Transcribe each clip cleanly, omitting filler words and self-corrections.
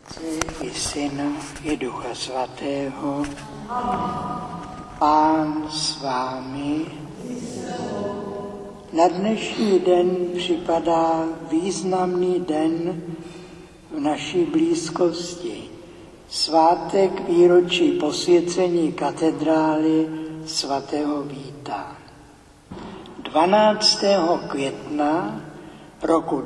I Syna, i Ducha Svatého. Pán s vámi. Na dnešní den připadá významný den v naší blízkosti. Svátek výročí posvěcení katedrály svatého Víta. 12. května roku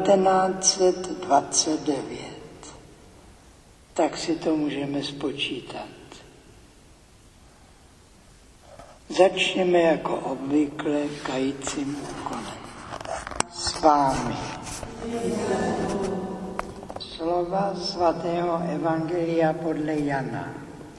1929. Tak si to můžeme spočítat. Začněme jako obvykle kajícím úkonem. S vámi. Slova svatého Evangelia podle Jana.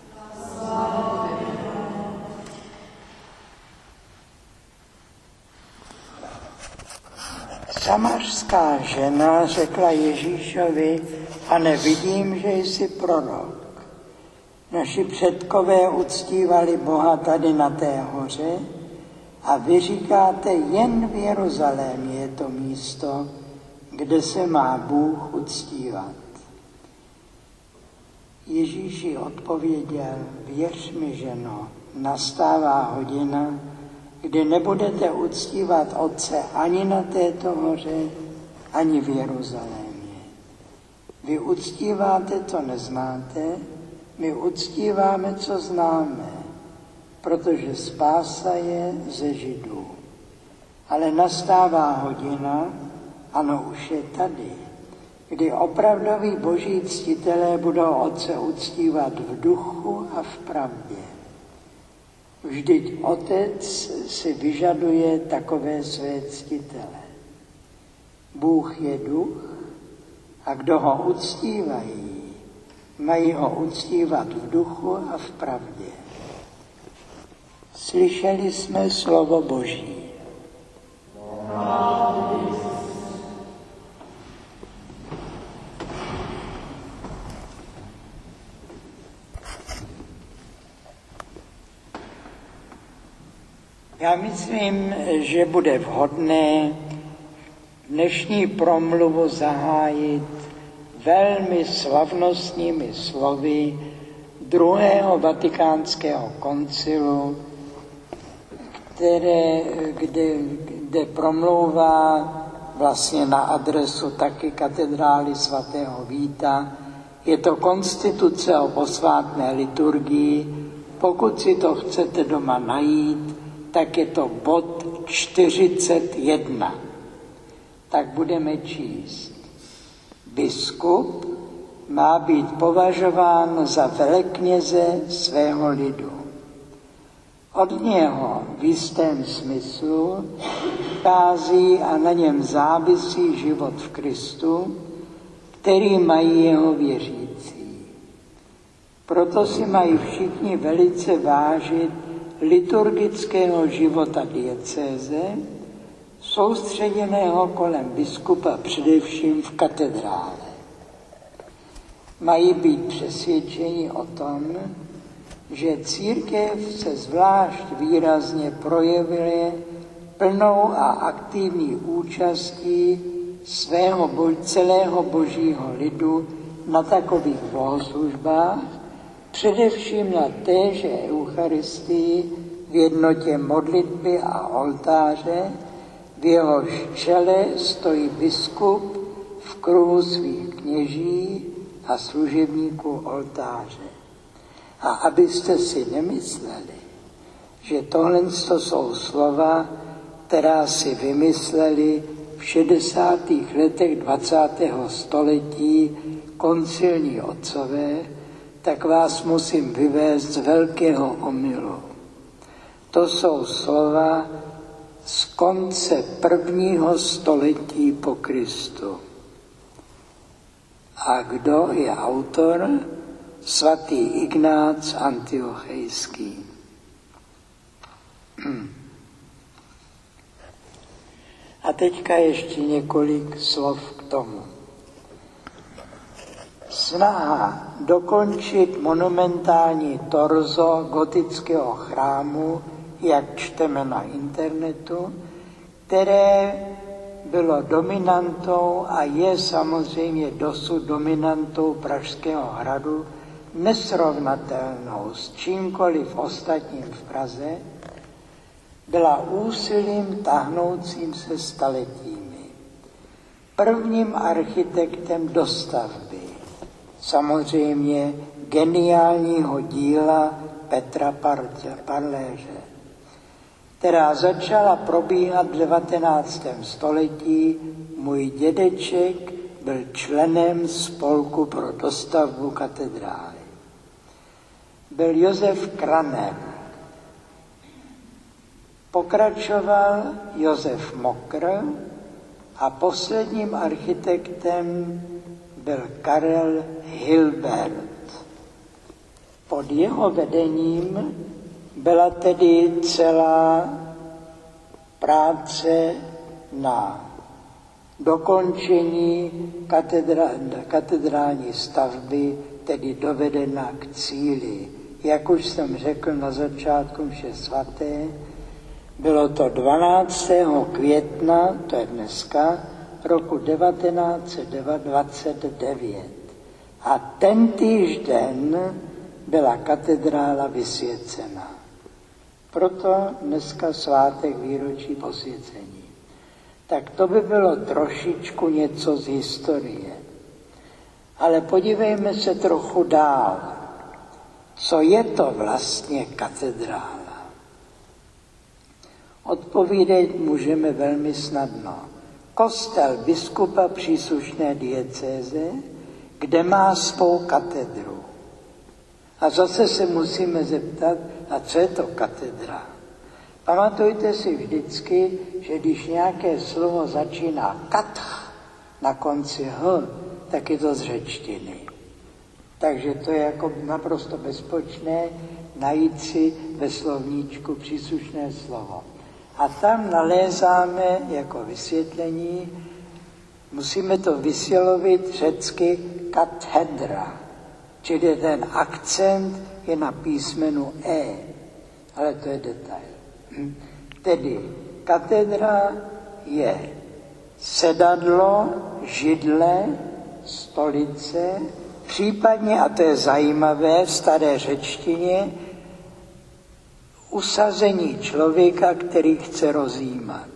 Samařská žena řekla Ježíšovi: Pane, vidím, že jsi prorok. Naši předkové uctívali Boha tady na té hoře a vy říkáte, jen v Jeruzalémě je to místo, kde se má Bůh uctívat. Ježíš jí odpověděl: věř mi, ženo, nastává hodina, kdy nebudete uctívat Otce ani na této hoře, ani v Jeruzalémě. Vy uctíváte, co neznáte, my uctíváme, co známe, protože spása je ze Židů. Ale nastává hodina, ano, už je tady, kdy opravdoví boží ctitelé budou Otce uctívat v duchu a v pravdě. Vždyť Otec si vyžaduje takové své ctitele. Bůh je duch a kdo ho uctívají, mají ho uctívat v duchu a v pravdě. Slyšeli jsme slovo Boží. Já myslím, že bude vhodné dnešní promluvu zahájit velmi slavnostními slovy druhého vatikánského koncilu, kde promlouvá vlastně na adresu taky katedrály svatého Víta. Je to konstituce o posvátné liturgii. Pokud si to chcete doma najít, tak je to bod 41. Tak budeme číst. Biskup má být považován za velekněze svého lidu. Od něho v jistém smyslu vychází a na něm závisí život v Kristu, který mají jeho věřící. Proto si mají všichni velice vážit liturgického života diecéze, soustředěného kolem biskupa především v katedrále. Mají být přesvědčeni o tom, že církev se zvlášť výrazně projevuje plnou a aktivní účastí celého božího lidu na takových bohoslužbách, především na téže eucharistii v jednotě modlitby a oltáře, v jehož čele stojí biskup v kruhu svých kněží a služebníků oltáře. A abyste si nemysleli, že tohle jsou slova, která si vymysleli v 60. letech 20. století koncilní otcové, tak vás musím vyvést z velkého omylu. To jsou slova z konce 1. století po Kristu. A kdo je autor? Svatý Ignác Antiochejský. A teďka ještě několik slov k tomu. Snaha dokončit monumentální torzo gotického chrámu, jak čteme na internetu, které bylo dominantou a je samozřejmě dosud dominantou Pražského hradu, nesrovnatelnou s čímkoliv ostatním v Praze, byla úsilím tahnoucím se staletími. Prvním architektem dostavby, samozřejmě geniálního díla Petra Parléře, která začala probíhat v 19. století. Můj dědeček byl členem spolku pro dostavbu katedrály. Byl Josef Kraner. Pokračoval Josef Mokr a posledním architektem byl Karel Hilbert. Pod jeho vedením byla tedy celá práce na dokončení katedrální stavby, tedy dovedena k cíli. Jak už jsem řekl na začátku mše svaté, bylo to 12. května, to je dneska, roku 1929. A tentýž den byla katedrála vysvěcena. Proto dneska svátek výročí posvěcení. Tak to by bylo trošičku něco z historie. Ale podívejme se trochu dál. Co je to vlastně katedrála? Odpovídat můžeme velmi snadno. Kostel biskupa příslušné diecéze, kde má svou katedru. A zase se musíme zeptat, a co je to katedra? Pamatujte si vždycky, že když nějaké slovo začíná katch na konci h, tak je to z řečtiny. Takže to je jako naprosto bezpočné najít si ve slovníčku příslušné slovo. A tam nalézáme jako vysvětlení, musíme to vysvělovit řecky katedra, čili ten akcent je na písmenu E, ale to je detail. Tedy katedra je sedadlo, židle, stolice, případně, a to je zajímavé v staré řečtině, usazení člověka, který chce rozjímat.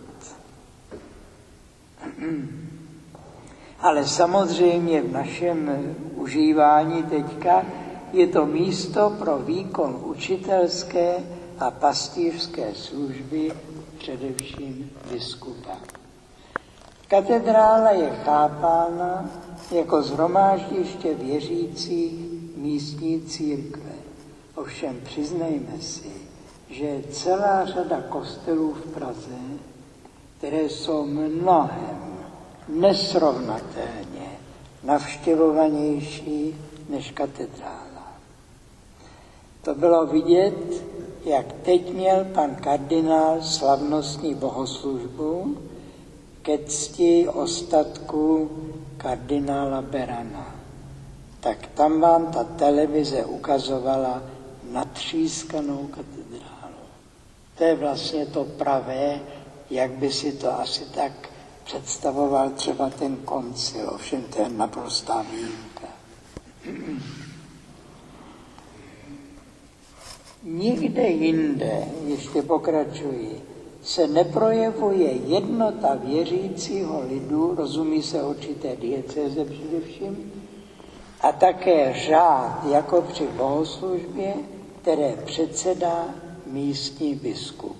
Ale samozřejmě v našem užívání teďka je to místo pro výkon učitelské a pastýřské služby, především biskupa. Katedrála je chápána jako shromáždiště věřících místní církve. Ovšem přiznejme si, že je celá řada kostelů v Praze, které jsou mnohem nesrovnatelně navštěvovanější než katedrála. To bylo vidět, jak teď měl pan kardinál slavnostní bohoslužbu ke cti ostatku kardinála Berana. Tak tam vám ta televize ukazovala natřískanou katedrálu. To je vlastně to pravé, jak by si to asi tak představoval třeba ten koncil, ovšem to je naprostá výjimka. Nikde jinde, ještě pokračuji, se neprojevuje jednota věřícího lidu, rozumí se určité diecéze především, a také řád jako při bohoslužbě, které předsedá místní biskup.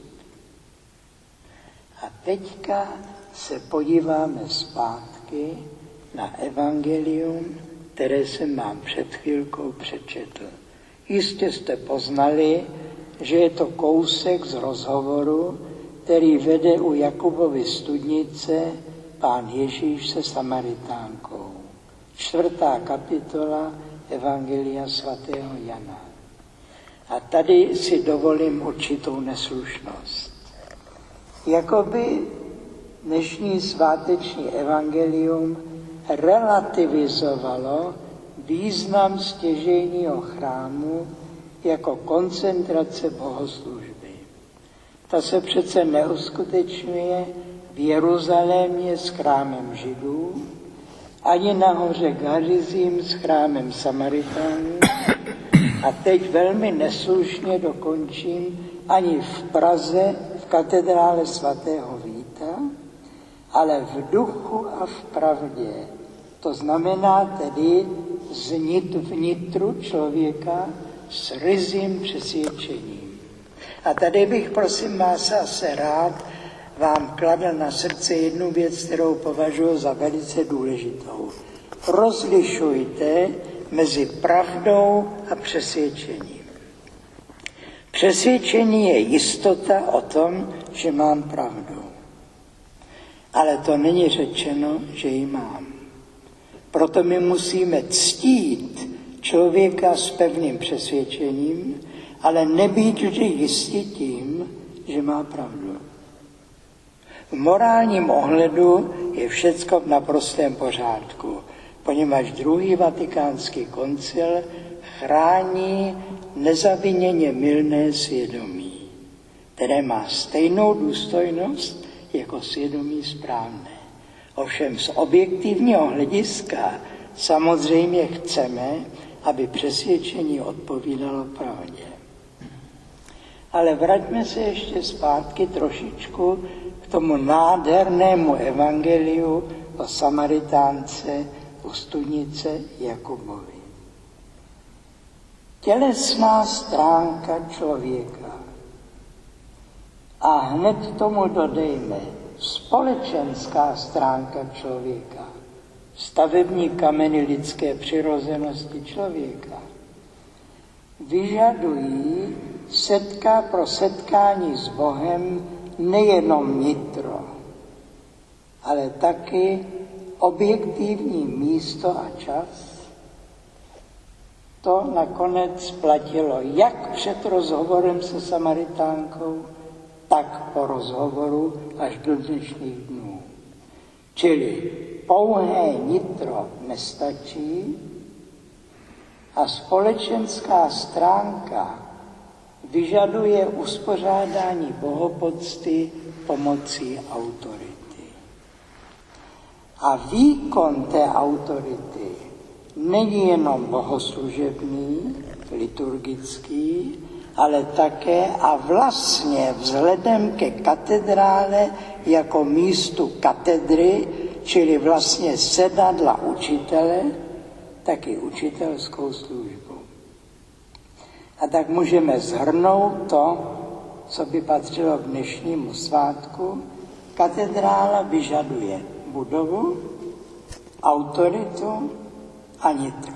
A teďka se podíváme zpátky na evangelium, které jsem vám před chvílkou přečetl. Jistě jste poznali, že je to kousek z rozhovoru, který vede u Jakubovy studnice pán Ježíš se Samaritánkou. 4. kapitola Evangelia svatého Jana. A tady si dovolím určitou neslušnost. Jakoby dnešní sváteční evangelium relativizovalo význam stěžejního chrámu jako koncentrace bohoslužby. Ta se přece neuskutečňuje v Jeruzalémě s chrámem Židů, ani nahoře Garizim s chrámem Samaritánů. A teď velmi neslušně dokončím, ani v Praze v katedrále svatého Víta, ale v duchu a v pravdě. To znamená tedy vnitru člověka s ryzím přesvědčením. A tady bych, prosím vás, asi rád vám kladl na srdce jednu věc, kterou považuji za velice důležitou. Rozlišujte mezi pravdou a přesvědčením. Přesvědčení je jistota o tom, že mám pravdu. Ale to není řečeno, že ji mám. Proto my musíme ctít člověka s pevným přesvědčením, ale nebýt vždy jistý tím, že má pravdu. V morálním ohledu je všecko v naprostém pořádku, poněvadž druhý vatikánský koncil chrání nezaviněně mylné svědomí, které má stejnou důstojnost jako svědomí správné. Ovšem z objektivního hlediska samozřejmě chceme, aby přesvědčení odpovídalo pravdě. Ale vraťme se ještě zpátky trošičku k tomu nádhernému evangeliu o Samaritánce u studnice Jakubovi. Tělesná stránka člověka. A hned tomu dodejme společenská stránka člověka. Stavební kameny lidské přirozenosti člověka. Vyžadují pro setkání s Bohem nejenom nitro, ale taky objektivní místo a čas. To nakonec platilo jak před rozhovorem se Samaritánkou, tak po rozhovoru až do dnešních dnů. Čili pouhé nitro nestačí a společenská stránka vyžaduje uspořádání bohopocty pomocí autority. A výkon té autority není jenom bohoslužebný, liturgický, ale také a vlastně vzhledem ke katedrále jako místu katedry, čili vlastně sedadla učitele, taky učitelskou službu. A tak můžeme shrnout to, co by patřilo k dnešnímu svátku. Katedrála vyžaduje budovu, autoritu a nitro.